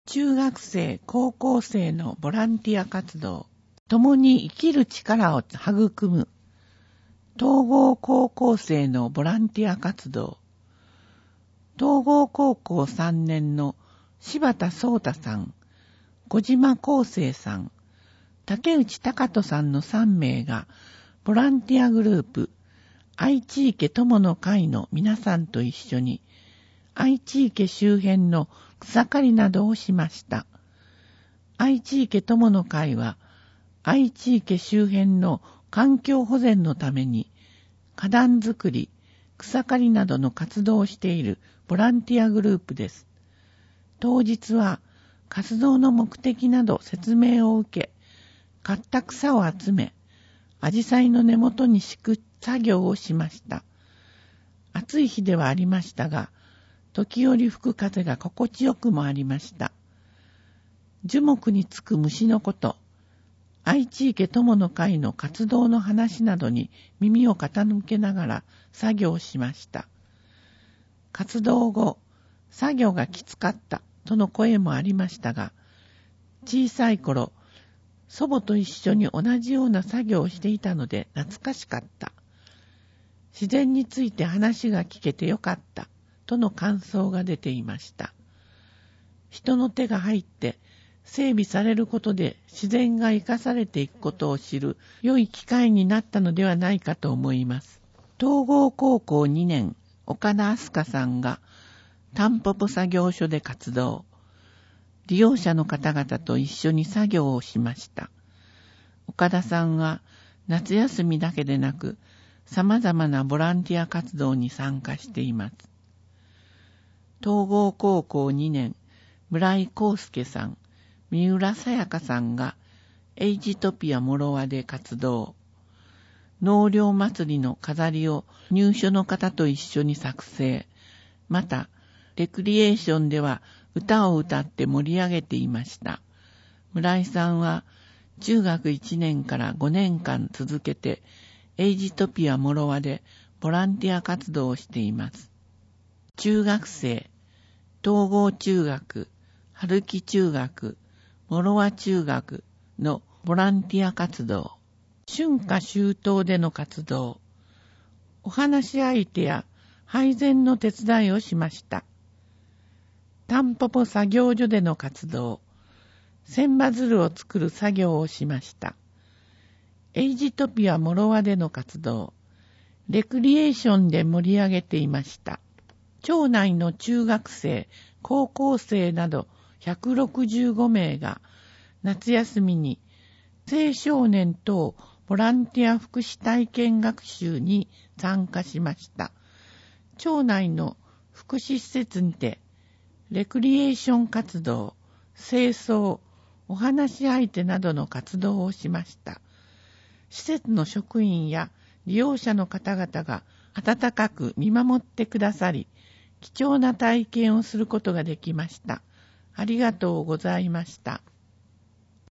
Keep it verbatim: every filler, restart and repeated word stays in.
中学生、高校生のボランティア活動、共に生きる力を育む、統合高校生のボランティア活動、統合高校さんねんの柴田壮太さん、小島康生さん、竹内隆人さんのさんめいが、ボランティアグループ、愛知池友の会の皆さんと一緒に、愛知池周辺の草刈りなどをしました。愛知池友の会は、愛知池周辺の環境保全のために、花壇作り、草刈りなどの活動をしているボランティアグループです。当日は、活動の目的など説明を受け、刈った草を集め、アジサイの根元に敷く作業をしました。暑い日ではありましたが、時折吹く風が心地よくもありました。樹木につく虫のこと、愛知池友の会の活動の話などに耳を傾けながら作業をしました。活動後、作業がきつかったとの声もありましたが、小さい頃、祖母と一緒に同じような作業をしていたので懐かしかった。自然について話が聞けてよかったとの感想が出ていました。人の手が入って整備されることで自然が生かされていくことを知る良い機会になったのではないかと思います。統合高校にねん、岡田明日香さんがタンポポ作業所で活動。利用者の方々と一緒に作業をしました。岡田さんは夏休みだけでなく、様々なボランティア活動に参加しています。統合高校にねん、村井康介さん、三浦さやかさんがエイジトピアもろわで活動。納涼祭りの飾りを入所の方と一緒に作成。また、レクリエーションでは歌を歌って盛り上げていました。村井さんは中学いちねんからごねんかん続けてエイジトピアもろわでボランティア活動をしています。中学生、統合中学、春木中学、もろわ中学のボランティア活動。春夏秋冬での活動。お話し相手や配膳の手伝いをしました。タンポポ作業所での活動。千羽鶴を作る作業をしました。エイジトピアもろわでの活動。レクリエーションで盛り上げていました。町内の中学生、高校生などひゃくろくじゅうごめいが夏休みに青少年等ボランティア福祉体験学習に参加しました。町内の福祉施設にてレクリエーション活動、清掃、お話し相手などの活動をしました。施設の職員や利用者の方々が温かく見守ってくださり、貴重な体験をすることができました。ありがとうございました。